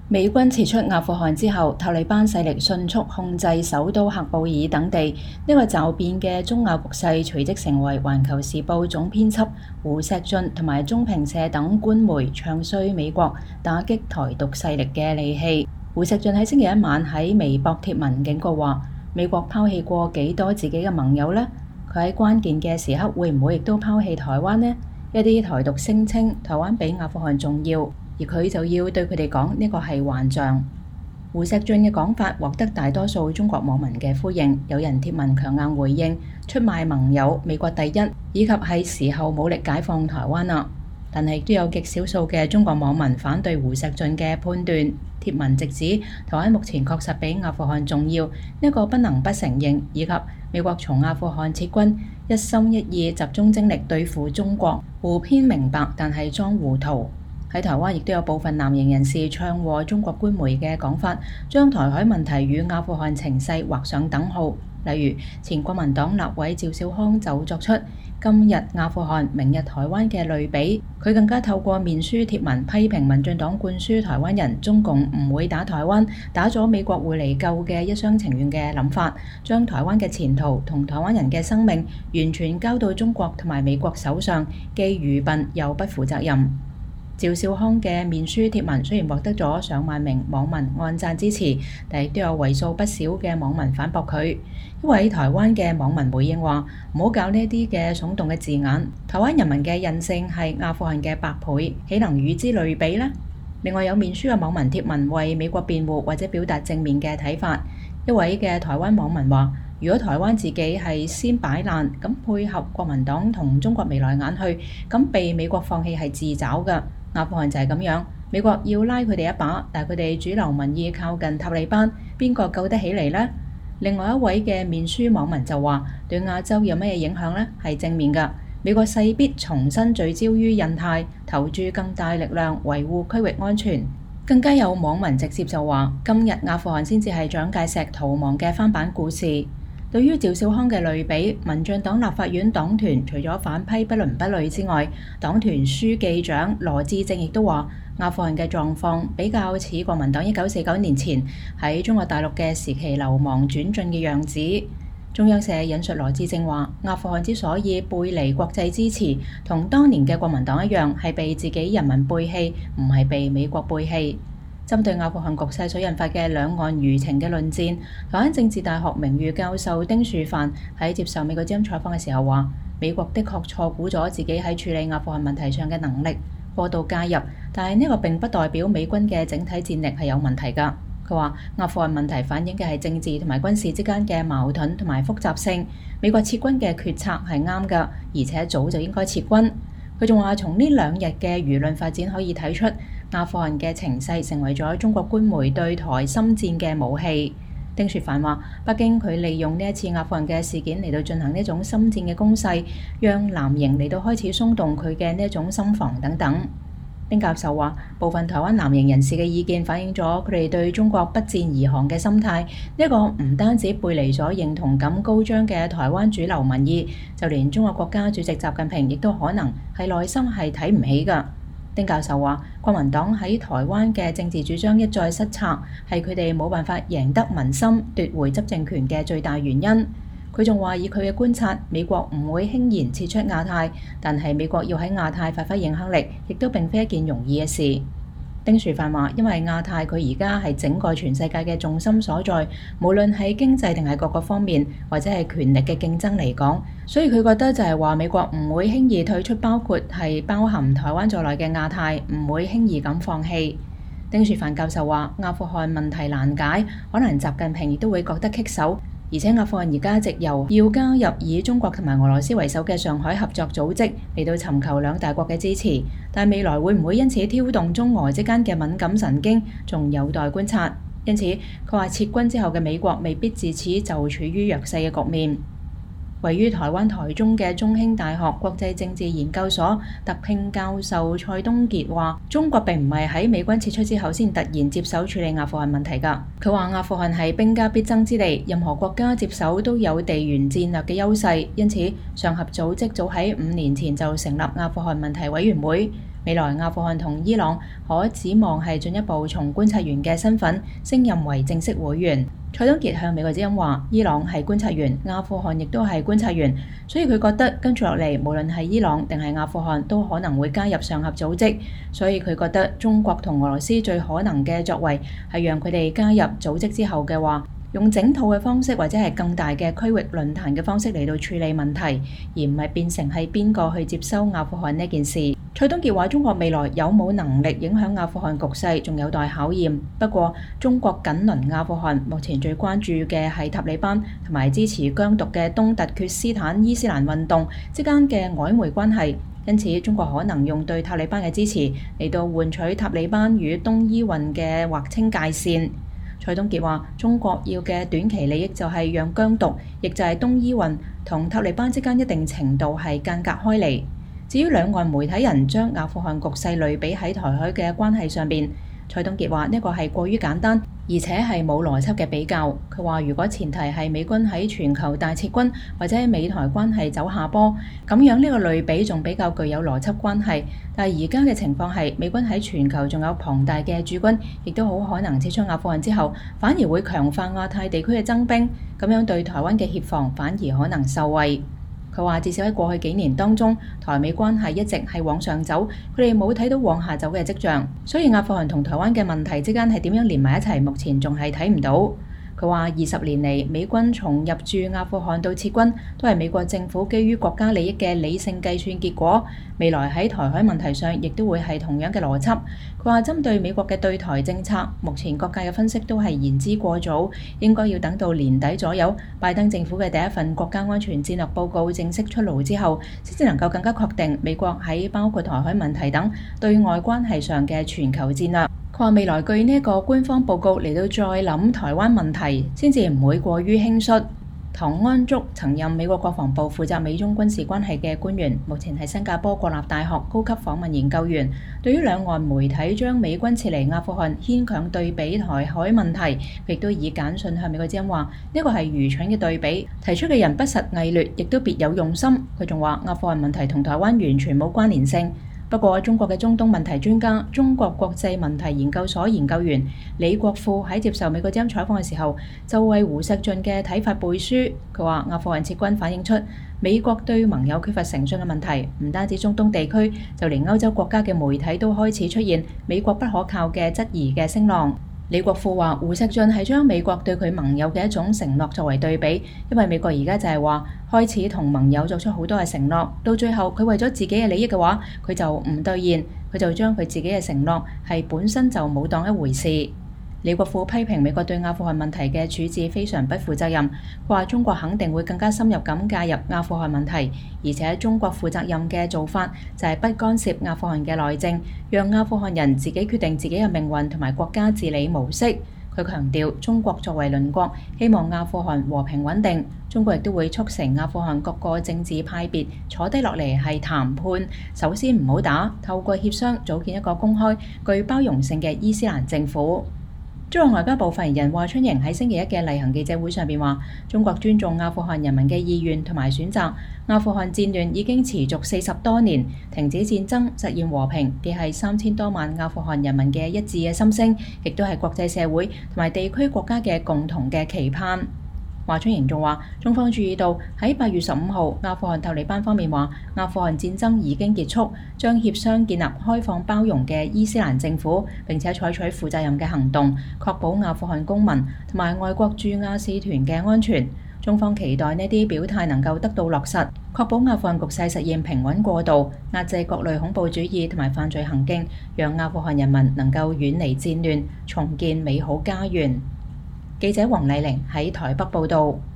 美軍撤出阿富汗之後，塔利班勢力迅速控制首都喀布爾等地，呢個驟變嘅中亞局勢隨即成為《環球時報》總編輯胡錫進同埋中評社等官媒唱衰美國打擊台獨勢力嘅利器。胡錫進喺星期一晚喺微博貼文警告話：美國拋棄過幾多自己嘅盟友呢？佢喺關鍵嘅時刻會唔會亦都拋棄台灣呢？一啲台獨聲稱台灣比阿富汗重要，而佢就要對佢哋講呢個係幻象。胡錫進嘅講法獲得大多數中國網民嘅呼應，有人貼文強硬回應出賣盟友、美國第一，以及係時候武力解放台灣啦。但係亦都有極少數嘅中國網民反對胡錫進嘅判斷，貼文直指台灣目前確實比阿富汗重要，呢個不能不承認，以及美國從阿富汗撤軍一心一意集中精力對付中國，胡編明白但係裝糊塗。喺台灣亦都有部分藍營人士唱和中國官媒嘅講法，將台海問題與阿富汗情勢畫上等號。例如前國民黨立委趙少康就作出今日阿富汗、明日台灣嘅類比，佢更加透過面書貼文批評民進黨灌輸台灣人中共唔會打台灣，打咗美國會嚟救嘅一廂情願嘅諗法，將台灣嘅前途同台灣人嘅生命完全交到中國同埋美國手上，既愚笨又不負責任。趙少康嘅面書貼文雖然獲得咗上萬名網民按讚支持，但亦都有為數不少嘅網民反駁佢。一位台灣嘅網民回應話：唔好搞呢啲嘅聳動嘅字眼，台灣人民嘅韌性係阿富汗嘅百倍，豈能與之類比呢？另外有面書嘅網民貼文為美國辯護或者表達正面嘅睇法。一位嘅台灣網民話：如果台灣自己係先擺爛，咁配合國民黨同中國眉來眼去，咁被美國放棄係自找㗎。阿富汗就係咁樣，美國要拉佢哋一把，但係佢哋主流民意靠近塔利班，邊個救得起嚟呢？另外一位嘅面書網民就話：對亞洲有咩影響呢？係正面㗎，美國勢必重新聚焦於印太，投注更大力量維護區域安全。更加有網民直接就話：今日阿富汗先至係蔣介石逃亡嘅翻版故事。對於趙少康嘅類比，民進黨立法院黨團除咗反批不倫不類之外，黨團書記長羅致政亦都話阿富汗嘅狀況比較似國民黨1949年前喺中國大陸嘅時期流亡轉進嘅樣子。中央社引述羅致政話：阿富汗之所以背離國際支持，同當年嘅國民黨一樣，係被自己人民背棄，唔係被美國背棄。針對阿富汗局勢所引發嘅兩岸輿情嘅論戰，台灣政治大學名譽教授丁樹範喺接受美國之音採訪嘅時候話：美國的確錯估咗自己喺處理阿富汗問題上嘅能力，過度介入，但係呢個並不代表美軍嘅整體戰力係有問題㗎。佢話阿富汗問題反映嘅係政治同埋軍事之間嘅矛盾同埋複雜性，美國撤軍嘅決策係啱㗎，而且早就應該撤軍。佢仲話從呢兩日嘅輿論發展可以睇出，阿富汗嘅情勢成為咗中國官媒對台深戰嘅武器。丁雪凡話：北京佢利用呢一次阿富汗嘅事件嚟到進行呢一種深戰嘅攻勢，讓藍營嚟到開始鬆動佢嘅呢一種心防等等。丁教授話：部分台灣藍營人士嘅意見反映咗佢哋對中國不戰而降嘅心態，呢個唔單止背離咗認同感高漲嘅台灣主流民意，就連中國國家主席習近平亦都可能係內心係睇唔起㗎。丁教授話：國民黨喺台灣嘅政治主張一再失策，係佢哋冇辦法贏得民心、奪回執政權嘅最大原因。佢仲話：以佢嘅觀察，美國唔會輕言撤出亞太，但係美國要喺亞太發揮影響力，亦都並非一件容易嘅事。丁樹範話：因為亞太佢而家係整個全世界嘅重心所在，無論係經濟定係各個方面，或者係權力嘅競爭嚟講，所以佢覺得就係話美國唔會輕易退出，包括係包含台灣在內嘅亞太，唔會輕易咁放棄。丁樹範教授話：阿富汗問題難解，可能習近平亦都會覺得棘手。而且阿富汗而家直由要加入以中國同埋俄羅斯為首嘅上海合作組織嚟到尋求兩大國嘅支持，但未來會唔會因此挑動中俄之間嘅敏感神經，仲有待觀察。因此，佢話撤軍之後嘅美國未必自此就處於弱勢嘅局面。位於台灣台中嘅中興大學國際政治研究所特聘教授蔡東傑話：中國並唔係喺美軍撤出之後先突然接手處理阿富汗問題㗎。佢話阿富汗係兵家必爭之地，任何國家接手都有地緣戰略嘅優勢，因此上合組織早喺5年前就成立阿富汗問題委員會。 未來阿富汗同伊朗可指望係進一步從觀察員嘅身份升任為正式會員。蔡東傑向美國之音話：伊朗係觀察員，阿富汗亦都係觀察員，所以佢覺得跟住落嚟，無論係伊朗定係阿富汗，都可能會加入上合組織。所以佢覺得中國同俄羅斯最可能嘅作為係讓佢哋加入組織之後嘅話，用整套嘅方式或者係更大嘅區域論壇嘅方式嚟到處理問題，而唔係變成係邊個去接收阿富汗呢件事。蔡東傑話：中國未來有冇能力影響阿富汗局勢，仲有待考驗。不過，中國緊鄰阿富汗，目前最關注嘅係塔利班同埋支持疆獨嘅東突厥斯坦伊斯蘭運動之間嘅曖昧關係。因此，中國可能用對塔利班嘅支持嚟到換取塔利班與東伊運嘅劃清界線。蔡東傑話：中國要嘅短期利益就係讓疆獨，亦就係東伊運同塔利班之間一定程度係間隔開嚟。至於兩岸媒體人將阿富汗局勢類比喺台海嘅關係上邊，蔡東傑話呢個係過於簡單，而且係冇邏輯嘅比較。佢話如果前提係美軍喺全球大撤軍，或者美台關係走下坡，咁樣呢個類比仲比較具有邏輯關係。但係而家嘅情況係美軍喺全球仲有龐大嘅駐軍，亦都好可能撤出阿富汗之後，反而會強化亞太地區嘅增兵，咁樣對台灣嘅協防反而可能受惠。佢話至少喺過去幾年當中，台美關係一直係往上走，佢哋冇睇到往下走嘅跡象，所以阿富汗同台灣嘅問題之間係點樣連埋一齊，目前仲係睇唔到。佢話20年嚟，美軍從入駐阿富汗到撤軍，都係美國政府基於國家利益嘅理性計算結果。未來喺台海問題上，亦都會係同樣嘅邏輯。佢話針對美國嘅對台政策，目前各界嘅分析都係言之過早，應該要等到年底左右，拜登政府嘅第一份國家安全戰略報告正式出爐之後，先至能夠更加確定美國喺包括台海問題等對外關係上嘅全球戰略。佢話未來據呢一個官方報告嚟到再諗台灣問題，先至唔會過於輕率。唐安竹曾任美國國防部負責美中軍事關係嘅官員，目前係新加坡國立大學高級訪問研究員。對於兩岸媒體將美軍撤離阿富汗牽強對比台海問題，亦都以簡訊向美國之音話呢個係愚蠢嘅對比，提出嘅人不實偽劣，亦都別有用心。佢仲話阿富汗問題同台灣完全冇關聯性。不過，中國嘅中東問題專家、中國國際問題研究所研究員李國富喺接受美國之音採訪嘅時候，就為胡錫進嘅睇法背書。佢話阿富汗撤軍反映出美國對盟友缺乏誠信嘅問題，唔單止中東地區，就連歐洲國家嘅媒體都開始出現美國不可靠嘅質疑嘅聲浪。李國富話：胡錫進係將美國對佢盟友嘅一種承諾作為對比，因為美國而家就係話開始同盟友作出好多嘅承諾，到最後佢為咗自己嘅利益嘅話，佢就唔兌現，佢就將佢自己嘅承諾係本身就冇當一回事。李國富批評美國對阿富汗問題嘅處置非常不負責任，話中國肯定會更加深入咁介入阿富汗問題，而且中國負責任嘅做法就係不干涉阿富汗嘅內政，讓阿富汗人自己決定自己嘅命運同埋國家治理模式。佢強調，中國作為鄰國，希望阿富汗和平穩定，中國亦都會促成阿富汗各個政治派別坐低落嚟係談判，首先唔好打，透過協商組建一個公開、具包容性嘅伊斯蘭政府。中國外交部發言人華春瑩喺星期一嘅例行記者會上邊話：中國尊重阿富汗人民嘅意願同埋選擇。阿富汗戰亂已經持續40多年，停止戰爭、實現和平，既係3000多萬阿富汗人民嘅一致嘅心聲，亦都係國際社會同埋地區國家嘅共同嘅期盼。華春瑩仲話：中方注意到喺8月15號，阿富汗塔利班方面話阿富汗戰爭已經結束，將協商建立開放包容嘅伊斯蘭政府，並且採取負責任嘅行動，確保阿富汗公民同埋外國駐阿使團嘅安全。中方期待呢啲表態能夠得到落實，確保阿富汗局勢實現平穩過渡，壓制各類恐怖主義同埋犯罪行徑，讓阿富汗人民能夠遠離戰亂，重建美好家園。記者黃麗玲喺台北報道。